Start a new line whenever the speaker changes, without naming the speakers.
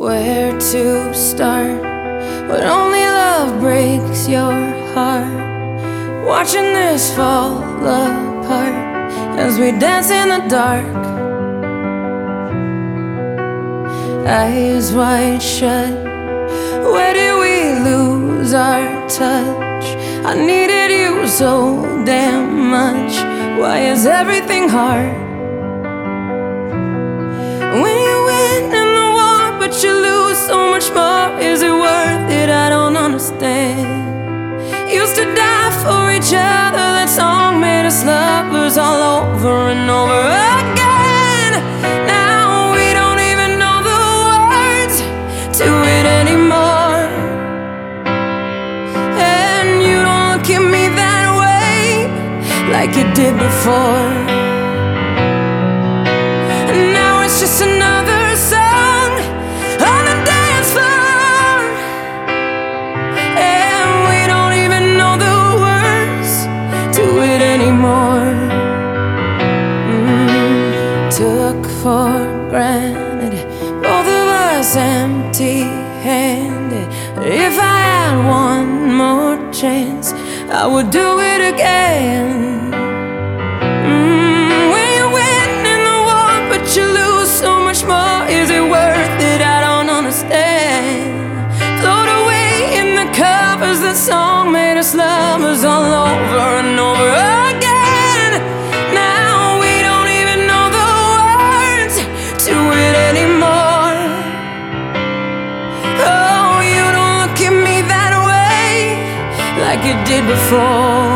where to start, but only love breaks your heart. Watching this fall apart as we dance in the dark, eyes wide shut. Where did we lose our touch? I needed you so damn much. Why is everything hard? When you win in the war but you lose so much more, is it worth it? I don't understand. Used to die for each other, that song made us lovers all over and over again. Now we don't even know the words to it anymore, and you don't look at me that way like you did before. It's just another song on the dance floor, and we don't even know the words to it anymore. Took for granted, both of us empty-handed. If I had one more chance, I would do it again. You lose so much more, is it worth it? I don't understand. Float away in the covers, that song made us lovers all over and over again. Now we don't even know the words to it anymore. Oh, you don't look at me that way like you did before.